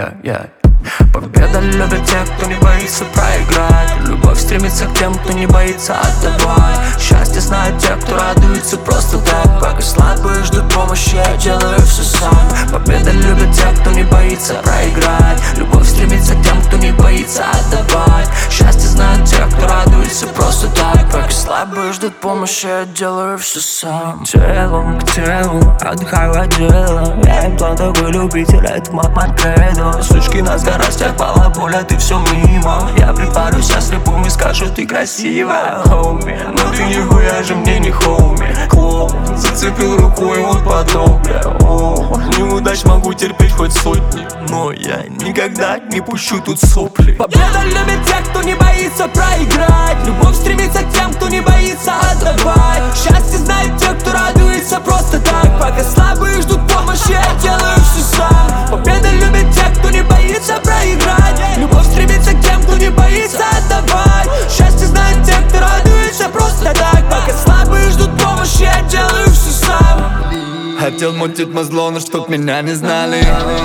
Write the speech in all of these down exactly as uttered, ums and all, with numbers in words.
yeah, yeah. Победа любят те, кто не боится проиграть. Любовь стремится к тем, кто не боится отдавать. Счастье знают те, кто радуется просто так. Пока слабые ждут помощи, я делаю все сам. Победа любят те, кто не боится проиграть. Любовь стремится к тем, кто не боится отдавать. Счастье знают те, кто радуется просто так. Пока слабые ждут помощи, я делаю все сам. Телом к телу, отдыхаю от дела. Я им план такой любитель, это мама кредо. Сучки на скоростях, балаболя, ты все мимо. Я припарюсь, я слепым и скажу, ты красивая, хоуми. Но ты нихуя же мне не хоуми. Клоун, зацепил руку и вот подобное. О, неудач могу терпеть хоть сотни, но я никогда не пущу тут сопли. Победа любит тех, кто не боится проиграть. Любовь стремится к тем, кто не боится отдавать. Счастье знает те, кто радуется просто так. Пока слабые ждут помощи, я делаю все сам. Победа любит тех, кто не боится проиграть. Любовь стремится к тем, кто не боится отдавать. Счастье знает те, кто радуется просто так. Пока слабые ждут помощи, я делаю все сам. Хотел мутить мозло, но чтоб меня не знали.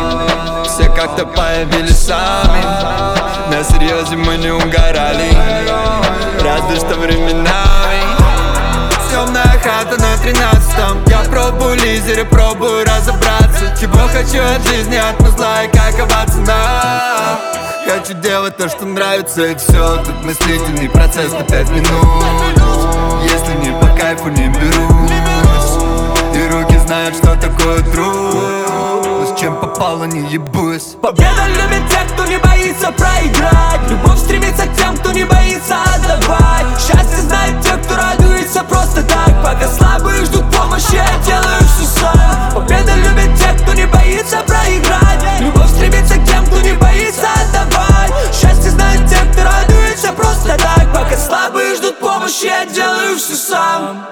Все как-то появились сами. На серьезе мы не угорали, разве что временами. Темная хата на тринадцатом. Я пробую лизеры, пробую разобраться. Чего хочу от жизни, от музла и какова цена. Хочу делать то, что нравится, и все. Тут мыслительный процесс на пять минут. Если не по кайфу, не берусь. И руки знают, что такое труд. С чем попало, не ебусь. Победа любит тех, кто не боится проиграть. Любовь стремится к тем, кто не боится отдавать. Счастье знает те, кто радуется просто так. Пока слабые ждут помощи, я делаю все сам. Победа любит тех, кто не боится проиграть. Любовь стремится к тем, кто не боится отдавать. Счастье знает те, кто радуется просто так. Пока слабые ждут помощи, я делаю все сам.